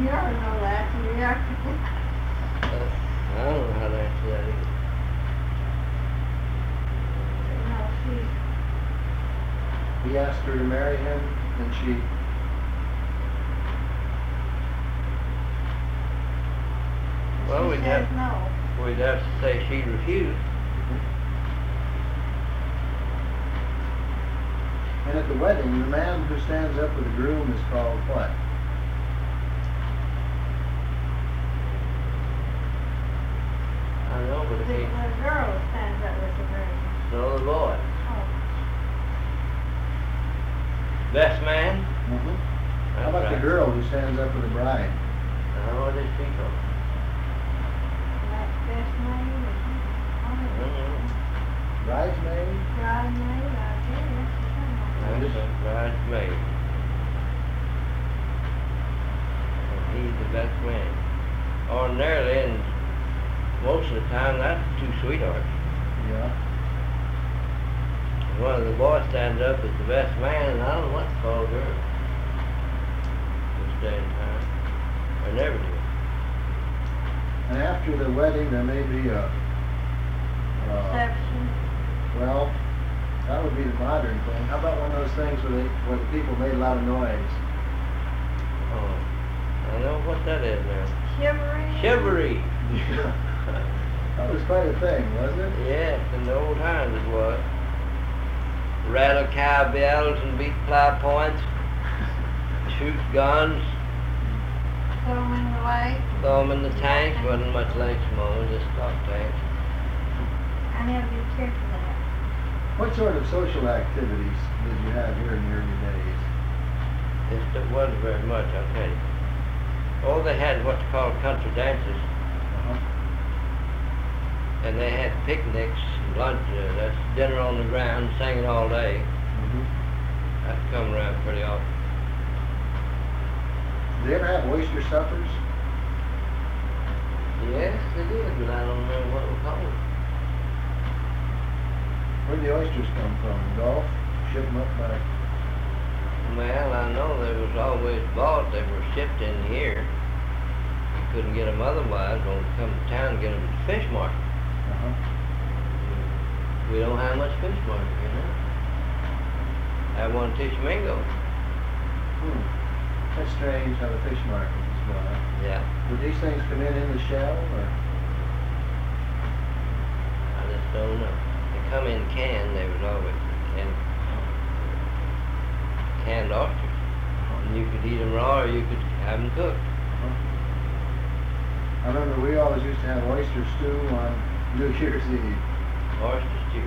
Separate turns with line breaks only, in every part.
never know that. Yeah.
I don't know how to answer that either.
No,
He asked her to marry him, and she...
Well,
she says no.
we'd have to say she refused.
And at the wedding, the man who stands up with the groom is called what?
I know, but if
The
he...
girl stands up with the groom.
No, the boy.
Oh,
Best man?
Mm-hmm.
That's
How about
right.
the girl who stands up with the bride?
Now, what is she called?
that's best man.
Bridesmaid?
Bridesmaid, I guess.
That's a bridesmaid. And he's the best man. Ordinarily, and most of the time, that's two sweethearts.
Yeah.
One of the boys stands up as the best man, and I don't know what to call her. This day and time. I never did.
And after the wedding, there may be a...
Reception.
well, that would be the modern thing. How about one of those things where the people made a lot of noise?
Oh, I know what that is now.
Chivalry.
Chivalry.
That was quite a thing, wasn't it?
Yes, in the old times it was. Rattle cowbells and beat plow points, shoot guns,
Throw them in the lake.
throw them in the tanks. Wasn't much lakes, Mom, just stock tanks.
I never did care for that.
What sort of social activities did you have here in the early days?
It wasn't very much, I'll tell you. Oh, they had what's called country dances,
Uh-huh.
and they had picnics and lunch. That's dinner on the ground, singing all day.
Mm-hmm.
That'd come around pretty often.
Did they ever have oyster suppers?
Yes, they did, but I don't know what we call it.
Where'd the oysters come from? The Gulf? Ship them up by...
Well, I know they was always bought. They were shipped in here. You couldn't get them otherwise. Only come to town and get them at the fish market.
Uh-huh.
We don't have much fish market, you know. I had one Tishomingo.
That's strange how the fish market is done.
Yeah.
Would these things come in the shell, or?
I just don't know. They come in canned. They was always canned oysters. And you could eat them raw or you could have them cooked.
I remember we always used to have oyster stew on New Year's Eve.
Oyster stew.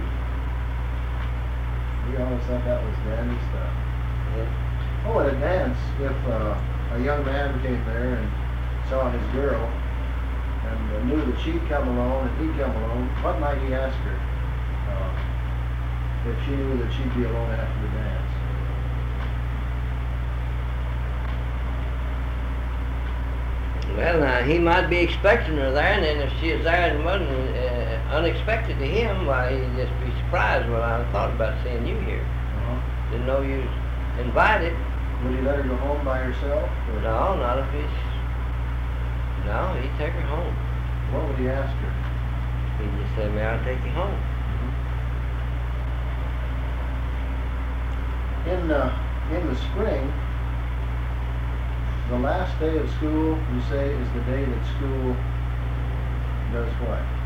We always thought that was dandy stuff.
Yeah.
Oh, at a dance, if a young man came there and saw his girl and knew that she'd come alone and he'd come alone, what might he ask her if she knew that she'd be alone after the dance?
Well, now, he might be expecting her there, and then if she was there and it wasn't unexpected to him, why, he'd just be surprised. Well, I thought about seeing you here. Didn't know you was invited.
Would he let her go home by herself? Or
No, not if he's... No, he'd take her home.
what would he ask her?
He'd just say, may I take you home?
In the spring, the last day of school, you say, is the day that school does what?